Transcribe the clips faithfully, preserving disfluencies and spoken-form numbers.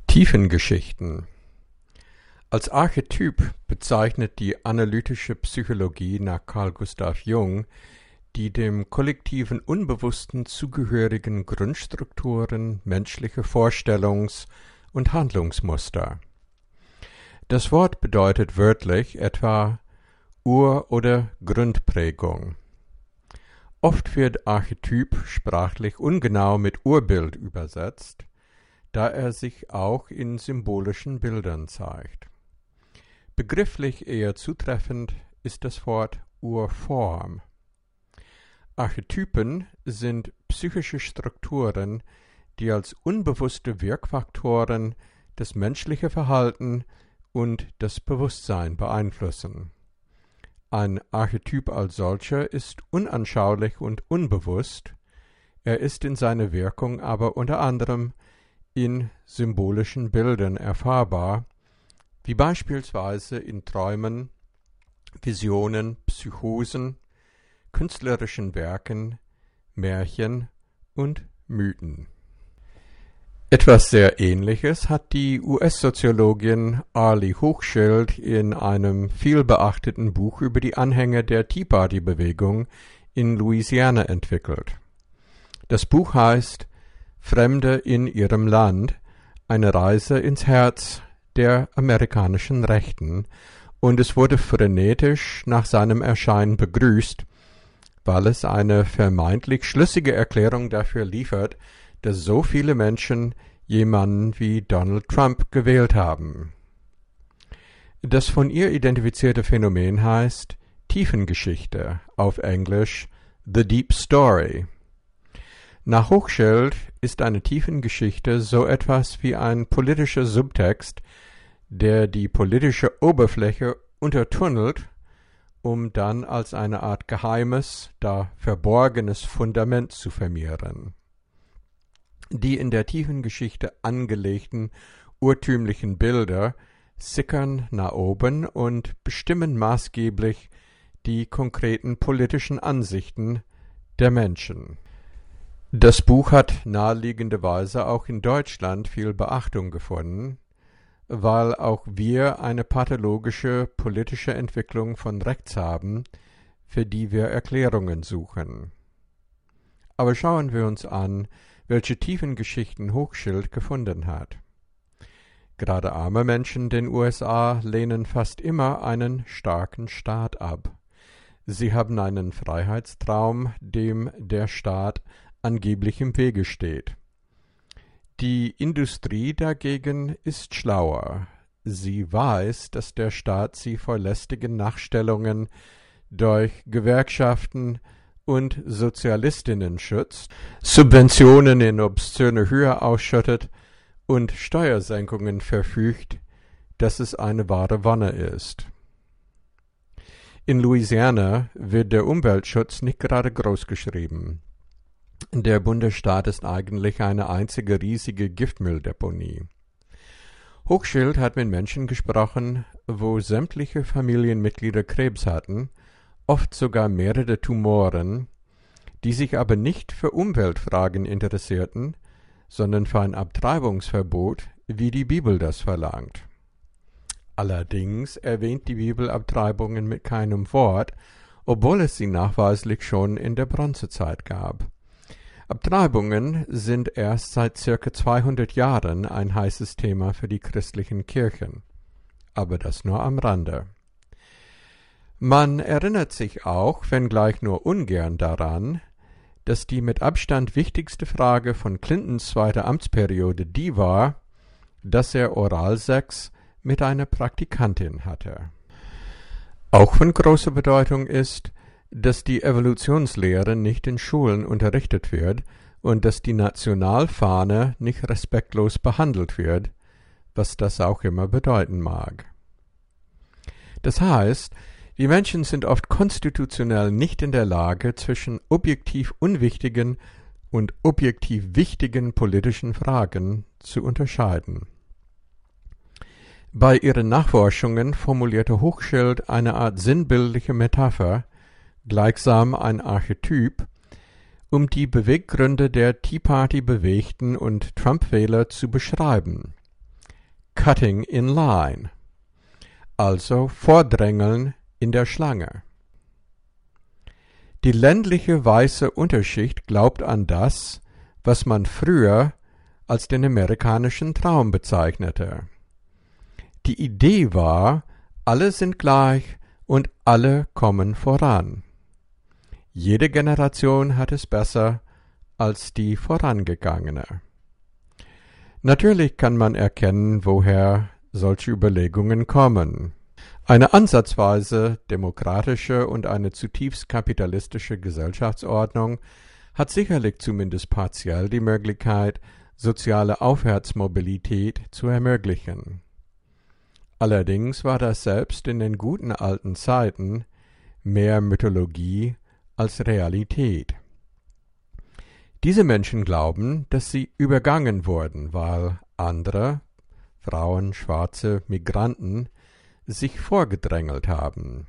Tiefengeschichten. Als Archetyp bezeichnet die analytische Psychologie nach Carl Gustav Jung die dem kollektiven Unbewussten zugehörigen Grundstrukturen menschlicher Vorstellungs- und Handlungsmuster. Das Wort bedeutet wörtlich etwa Ur- oder Grundprägung. Oft wird Archetyp sprachlich ungenau mit Urbild übersetzt, da er sich auch in symbolischen Bildern zeigt. Begrifflich eher zutreffend ist das Wort Urform. Archetypen sind psychische Strukturen, die als unbewusste Wirkfaktoren das menschliche Verhalten und das Bewusstsein beeinflussen. Ein Archetyp als solcher ist unanschaulich und unbewusst, er ist in seiner Wirkung aber unter anderem in symbolischen Bildern erfahrbar, wie beispielsweise in Träumen, Visionen, Psychosen, künstlerischen Werken, Märchen und Mythen. Etwas sehr Ähnliches hat die U S-Soziologin Arlie Hochschild in einem vielbeachteten Buch über die Anhänger der Tea Party-Bewegung in Louisiana entwickelt. Das Buch heißt »Fremde in ihrem Land – Eine Reise ins Herz der amerikanischen Rechten« und es wurde frenetisch nach seinem Erscheinen begrüßt, weil es eine vermeintlich schlüssige Erklärung dafür liefert, dass so viele Menschen jemanden wie Donald Trump gewählt haben. Das von ihr identifizierte Phänomen heißt Tiefengeschichte, auf Englisch The Deep Story. Nach Hochschild ist eine Tiefengeschichte so etwas wie ein politischer Subtext, der die politische Oberfläche untertunnelt, um dann als eine Art geheimes, da verborgenes Fundament zu vermehren. Die in der Tiefengeschichte angelegten urtümlichen Bilder sickern nach oben und bestimmen maßgeblich die konkreten politischen Ansichten der Menschen. Das Buch hat naheliegenderweise auch in Deutschland viel Beachtung gefunden, weil auch wir eine pathologische politische Entwicklung von rechts haben, für die wir Erklärungen suchen. Aber schauen wir uns an, welche Tiefengeschichten Hochschild gefunden hat. Gerade arme Menschen in den U S A lehnen fast immer einen starken Staat ab. Sie haben einen Freiheitstraum, dem der Staat angeblich im Wege steht. Die Industrie dagegen ist schlauer. Sie weiß, dass der Staat sie vor lästigen Nachstellungen durch Gewerkschaften und Sozialistinnen schützt, Subventionen in obszöne Höhe ausschüttet und Steuersenkungen verfügt, dass es eine wahre Wonne ist. In Louisiana wird der Umweltschutz nicht gerade großgeschrieben. Der Bundesstaat ist eigentlich eine einzige riesige Giftmülldeponie. Hochschild hat mit Menschen gesprochen, wo sämtliche Familienmitglieder Krebs hatten, oft sogar mehrere Tumoren, die sich aber nicht für Umweltfragen interessierten, sondern für ein Abtreibungsverbot, wie die Bibel das verlangt. Allerdings erwähnt die Bibel Abtreibungen mit keinem Wort, obwohl es sie nachweislich schon in der Bronzezeit gab. Abtreibungen sind erst seit circa zweihundert Jahren ein heißes Thema für die christlichen Kirchen. Aber das nur am Rande. Man erinnert sich auch, wenngleich nur ungern daran, dass die mit Abstand wichtigste Frage von Clintons zweiter Amtsperiode die war, dass er Oralsex mit einer Praktikantin hatte. Auch von großer Bedeutung ist, dass die Evolutionslehre nicht in Schulen unterrichtet wird und dass die Nationalfahne nicht respektlos behandelt wird, was das auch immer bedeuten mag. Das heißt, die Menschen sind oft konstitutionell nicht in der Lage, zwischen objektiv unwichtigen und objektiv wichtigen politischen Fragen zu unterscheiden. Bei ihren Nachforschungen formulierte Hochschild eine Art sinnbildliche Metapher, gleichsam ein Archetyp, um die Beweggründe der Tea Party-Bewegten und Trump-Wähler zu beschreiben. cutting in line, also vordrängeln in der Schlange. Die ländliche weiße Unterschicht glaubt an das, was man früher als den amerikanischen Traum bezeichnete. Die Idee war, alle sind gleich und alle kommen voran. Jede Generation hat es besser als die vorangegangene. Natürlich kann man erkennen, woher solche Überlegungen kommen. Eine ansatzweise demokratische und eine zutiefst kapitalistische Gesellschaftsordnung hat sicherlich zumindest partiell die Möglichkeit, soziale Aufwärtsmobilität zu ermöglichen. Allerdings war das selbst in den guten alten Zeiten mehr Mythologie als Realität. Diese Menschen glauben, dass sie übergangen wurden, weil andere, Frauen, Schwarze, Migranten, sich vorgedrängelt haben.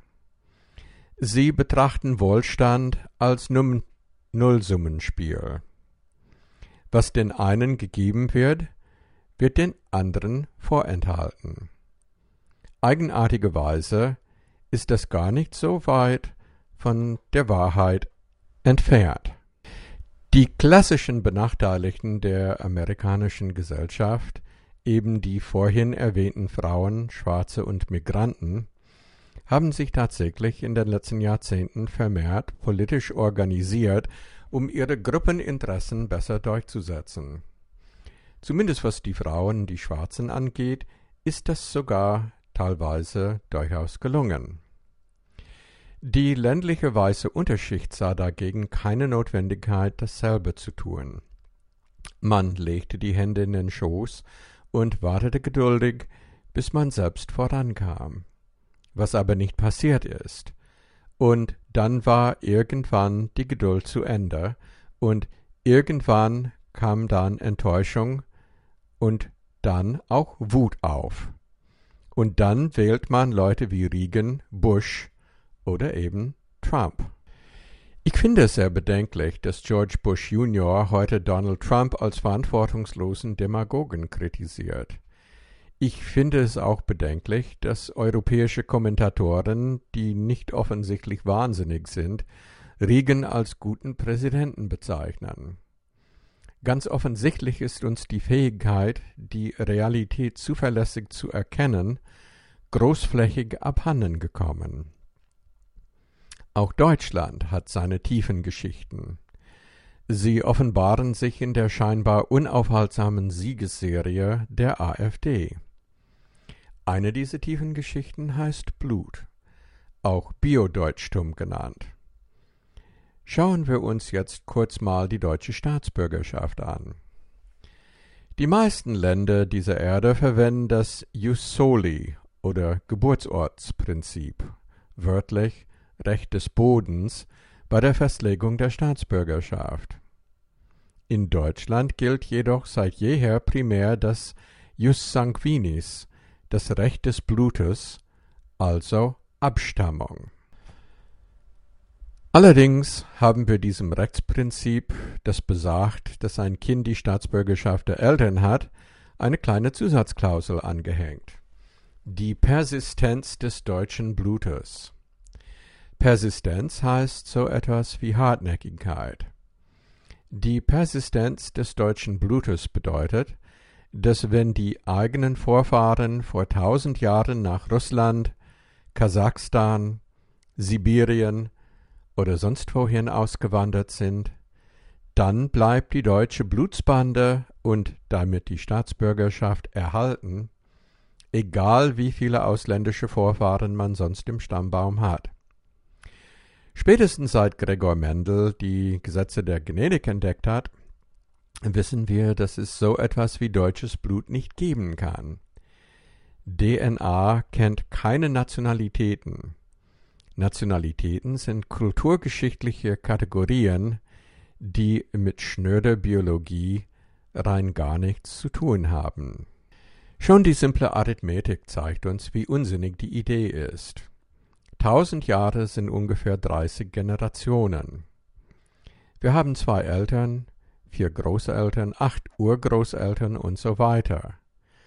Sie betrachten Wohlstand als Num- Nullsummenspiel. Was den einen gegeben wird, wird den anderen vorenthalten. Eigenartigerweise ist das gar nicht so weit von der Wahrheit entfernt. Die klassischen Benachteiligten der amerikanischen Gesellschaft, eben die vorhin erwähnten Frauen, Schwarze und Migranten, haben sich tatsächlich in den letzten Jahrzehnten vermehrt politisch organisiert, um ihre Gruppeninteressen besser durchzusetzen. Zumindest was die Frauen, die Schwarzen angeht, ist das sogar teilweise durchaus gelungen. Die ländliche weiße Unterschicht sah dagegen keine Notwendigkeit, dasselbe zu tun. Man legte die Hände in den Schoß und wartete geduldig, bis man selbst vorankam, was aber nicht passiert ist. Und dann war irgendwann die Geduld zu Ende, und irgendwann kam dann Enttäuschung und dann auch Wut auf. Und dann wählt man Leute wie Reagan, Bush oder eben Trump. Ich finde es sehr bedenklich, dass George Bush Junior heute Donald Trump als verantwortungslosen Demagogen kritisiert. Ich finde es auch bedenklich, dass europäische Kommentatoren, die nicht offensichtlich wahnsinnig sind, Reagan als guten Präsidenten bezeichnen. Ganz offensichtlich ist uns die Fähigkeit, die Realität zuverlässig zu erkennen, großflächig abhanden gekommen. Auch Deutschland hat seine tiefen Geschichten. Sie offenbaren sich in der scheinbar unaufhaltsamen Siegesserie der AfD. Eine dieser tiefen Geschichten heißt Blut, auch Biodeutschtum genannt. Schauen wir uns jetzt kurz mal die deutsche Staatsbürgerschaft an. Die meisten Länder dieser Erde verwenden das Jus soli oder Geburtsortsprinzip, wörtlich Recht des Bodens, bei der Festlegung der Staatsbürgerschaft. In Deutschland gilt jedoch seit jeher primär das Jus sanguinis, das Recht des Blutes, also Abstammung. Allerdings haben wir diesem Rechtsprinzip, das besagt, dass ein Kind die Staatsbürgerschaft der Eltern hat, eine kleine Zusatzklausel angehängt: die Persistenz des deutschen Blutes. Persistenz heißt so etwas wie Hartnäckigkeit. Die Persistenz des deutschen Blutes bedeutet, dass wenn die eigenen Vorfahren vor tausend Jahren nach Russland, Kasachstan, Sibirien oder sonst wohin ausgewandert sind, dann bleibt die deutsche Blutsbande und damit die Staatsbürgerschaft erhalten, egal wie viele ausländische Vorfahren man sonst im Stammbaum hat. Spätestens seit Gregor Mendel die Gesetze der Genetik entdeckt hat, wissen wir, dass es so etwas wie deutsches Blut nicht geben kann. D N A kennt keine Nationalitäten. Nationalitäten sind kulturgeschichtliche Kategorien, die mit schnöder Biologie rein gar nichts zu tun haben. Schon die simple Arithmetik zeigt uns, wie unsinnig die Idee ist. Tausend Jahre sind ungefähr dreißig Generationen. Wir haben zwei Eltern, vier Großeltern, acht Urgroßeltern und so weiter.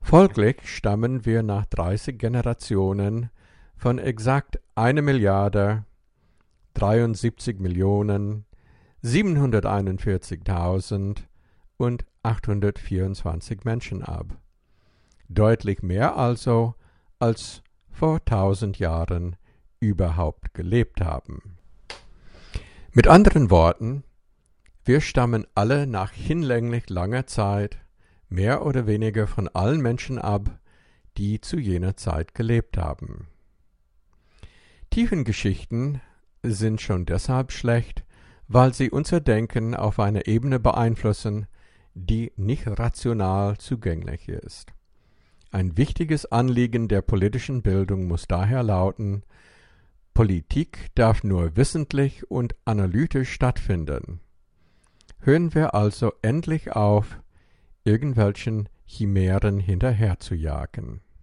Folglich stammen wir nach dreißig Generationen von exakt eine Milliarde dreiundsiebzig Millionen siebenhunderteinundvierzigtausend und achthundertvierundzwanzig Menschen ab. Deutlich mehr also, als vor tausend Jahren überhaupt gelebt haben. Mit anderen Worten, wir stammen alle nach hinlänglich langer Zeit mehr oder weniger von allen Menschen ab, die zu jener Zeit gelebt haben. Tiefengeschichten sind schon deshalb schlecht, weil sie unser Denken auf einer Ebene beeinflussen, die nicht rational zugänglich ist. Ein wichtiges Anliegen der politischen Bildung muss daher lauten: Politik darf nur wissentlich und analytisch stattfinden. Hören wir also endlich auf, irgendwelchen Chimären hinterherzujagen.